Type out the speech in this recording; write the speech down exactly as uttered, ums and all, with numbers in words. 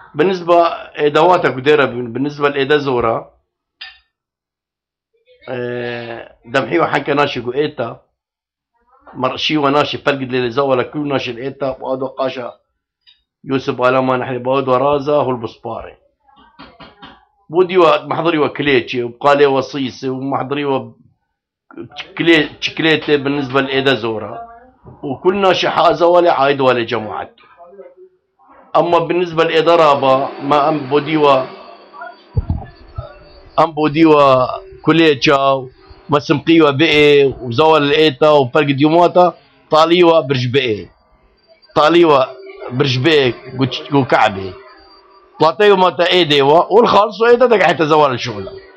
بالنسبة ادواتك وديرة بالنسبة لإيدا زورا اه دمحيو حنكا ناشي قو ايتا مرشي وناشي فلقد ليلي زولا كل ناشي الايتا وادو قاشا يوسف علما نحن بودو رازا هو البصباري بودي محضري وكليتشي وبقالي وصيصي ومحضري و شكليتي بالنسبة لإيدا زورا وكل ناشي حازة ولا عايد ولا جماعته. أما بالنسبة لإدارة ما أم بوديوا أم بوديوا كليتشا وسمقيوا بقي وزوال الإيتا وفرق ديوماتا طاليوا برج بقي طاليوا برج بقي وكعبي طلعتيوا ماتا إيديوا والخالص وإيتا تك حتى زوال الشغلة.